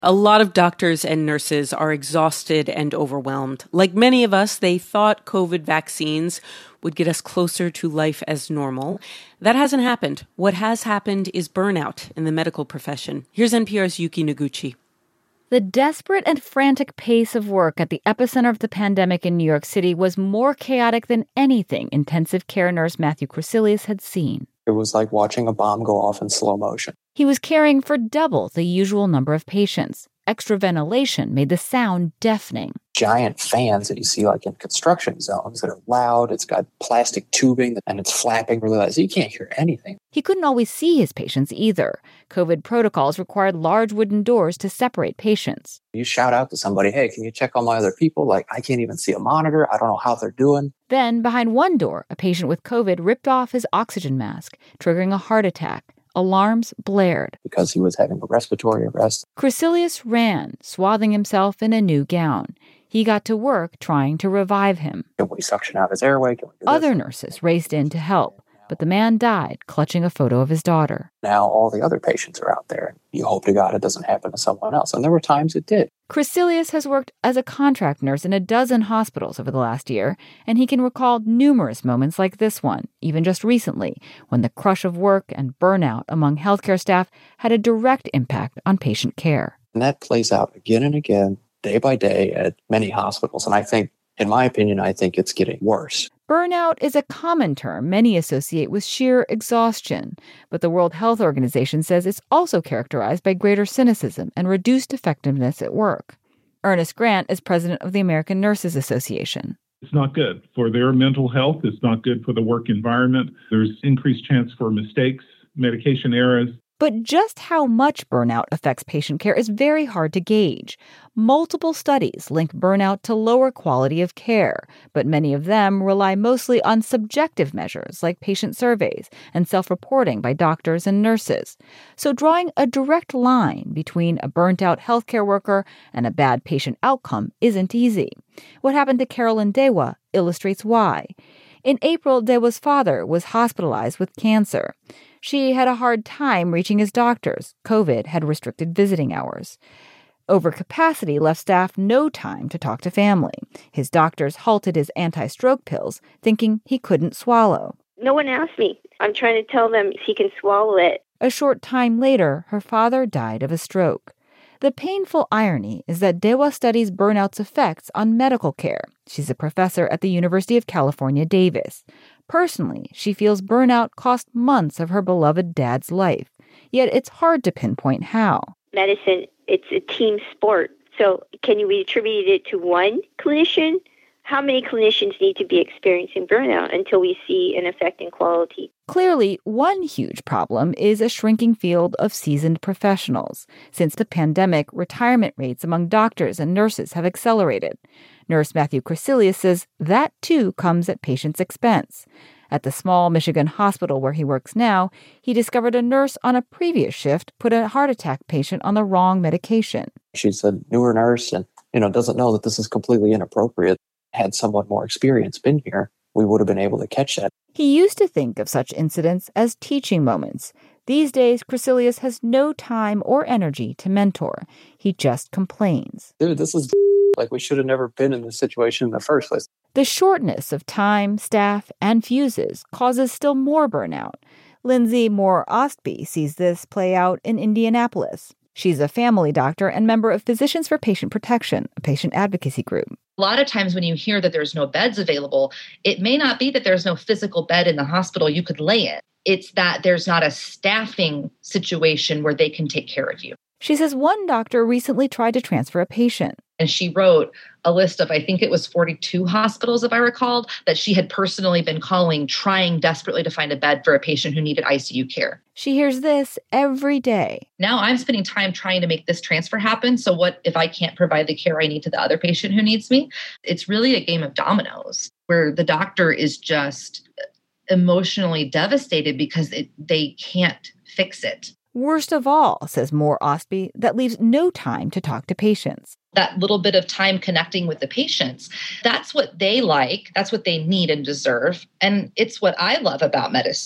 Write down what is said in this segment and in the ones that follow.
A lot of doctors and nurses are exhausted and overwhelmed. Like many of us, they thought COVID vaccines would get us closer to life as normal. That hasn't happened. What has happened is burnout in the medical profession. Here's NPR's Yuki Noguchi. The desperate and frantic pace of work at the epicenter of the pandemic in New York City was more chaotic than anything intensive care nurse Matthew Crecelius had seen. It was like watching a bomb go off in slow motion. He was caring for double the usual number of patients. Extra ventilation made the sound deafening. Giant fans that you see like in construction zones that are loud. It's got plastic tubing and it's flapping really loud. So you can't hear anything. He couldn't always see his patients either. COVID protocols required large wooden doors to separate patients. You shout out to somebody, hey, can you check on my other people? Like, I can't even see a monitor. I don't know how they're doing. Then, behind one door, a patient with COVID ripped off his oxygen mask, triggering a heart attack. Alarms blared. Because he was having a respiratory arrest. Crecelius ran, swathing himself in a new gown. He got to work trying to revive him. Can we suction out his airway? Other nurses raced in to help, but the man died clutching a photo of his daughter. Now all the other patients are out there. You hope to God it doesn't happen to someone else. And there were times it did. Crecelius has worked as a contract nurse in a dozen hospitals over the last year, and he can recall numerous moments like this one, even just recently, when the crush of work and burnout among healthcare staff had a direct impact on patient care. And that plays out again and again, day by day at many hospitals. And I think, in my opinion, I think it's getting worse. Burnout is a common term many associate with sheer exhaustion, but the World Health Organization says it's also characterized by greater cynicism and reduced effectiveness at work. Ernest Grant is president of the American Nurses Association. It's not good for their mental health. It's not good for the work environment. There's increased chance for mistakes, medication errors. But just how much burnout affects patient care is very hard to gauge. Multiple studies link burnout to lower quality of care, but many of them rely mostly on subjective measures like patient surveys and self-reporting by doctors and nurses. So drawing a direct line between a burnt-out healthcare worker and a bad patient outcome isn't easy. What happened to Carolyn Dewa illustrates why. In April, Dewa's father was hospitalized with cancer. She had a hard time reaching his doctors. COVID had restricted visiting hours. Overcapacity left staff no time to talk to family. His doctors halted his anti-stroke pills, thinking he couldn't swallow. No one asked me. I'm trying to tell them he can swallow it. A short time later, her father died of a stroke. The painful irony is that Dewa studies burnout's effects on medical care. She's a professor at the University of California, Davis. Personally, she feels burnout cost months of her beloved dad's life. Yet it's hard to pinpoint how. Medicine, it's a team sport. So can you attribute it to one clinician? How many clinicians need to be experiencing burnout until we see an effect in quality? Clearly, one huge problem is a shrinking field of seasoned professionals. Since the pandemic, retirement rates among doctors and nurses have accelerated. Nurse Matthew Crecelius says that, too, comes at patients' expense. At the small Michigan hospital where he works now, he discovered a nurse on a previous shift put a heart attack patient on the wrong medication. She's a newer nurse and, doesn't know that this is completely inappropriate. Had someone more experienced been here, we would have been able to catch that. He used to think of such incidents as teaching moments. These days, Crecelius has no time or energy to mentor. He just complains. Dude, this is like we should have never been in this situation in the first place. The shortness of time, staff, and fuses causes still more burnout. Lindsay Moore-Ostby sees this play out in Indianapolis. She's a family doctor and member of Physicians for Patient Protection, a patient advocacy group. A lot of times when you hear that there's no beds available, it may not be that there's no physical bed in the hospital you could lay in. It's that there's not a staffing situation where they can take care of you. She says one doctor recently tried to transfer a patient. And she wrote a list of, I think it was 42 hospitals, if I recalled, that she had personally been calling, trying desperately to find a bed for a patient who needed ICU care. She hears this every day. Now I'm spending time trying to make this transfer happen. So what if I can't provide the care I need to the other patient who needs me? It's really a game of dominoes where the doctor is just emotionally devastated because they can't fix it. Worst of all, says Moore-Ostby, that leaves no time to talk to patients. That little bit of time connecting with the patients, that's what they like, that's what they need and deserve. And it's what I love about medicine.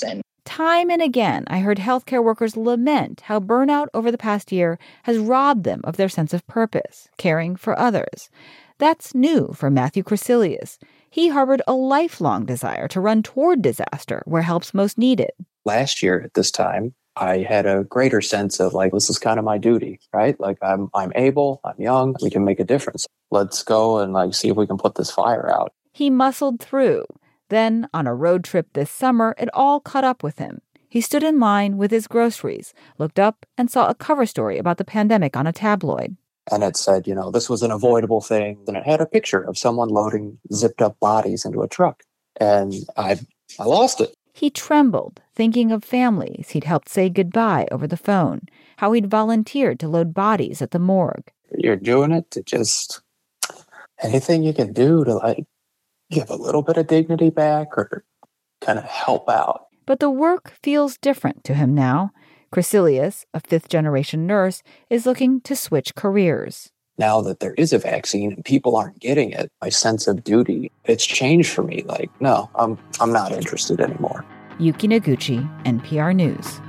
Time and again, I heard healthcare workers lament how burnout over the past year has robbed them of their sense of purpose, caring for others. That's new for Matthew Crecilius. He harbored a lifelong desire to run toward disaster where help's most needed. Last year at this time, I had a greater sense of this is kind of my duty, right? I'm able, I'm young, we can make a difference. Let's go and see if we can put this fire out. He muscled through. Then, on a road trip this summer, it all caught up with him. He stood in line with his groceries, looked up, and saw a cover story about the pandemic on a tabloid. And it said, this was an avoidable thing. And it had a picture of someone loading zipped up bodies into a truck. And I lost it. He trembled, thinking of families he'd helped say goodbye over the phone, how he'd volunteered to load bodies at the morgue. You're doing it to just anything you can do to give a little bit of dignity back or kind of help out. But the work feels different to him now. Crecilius, a fifth-generation nurse, is looking to switch careers. Now that there is a vaccine and people aren't getting it, my sense of duty, it's changed for me. No, I'm not interested anymore. Yuki Noguchi, NPR News.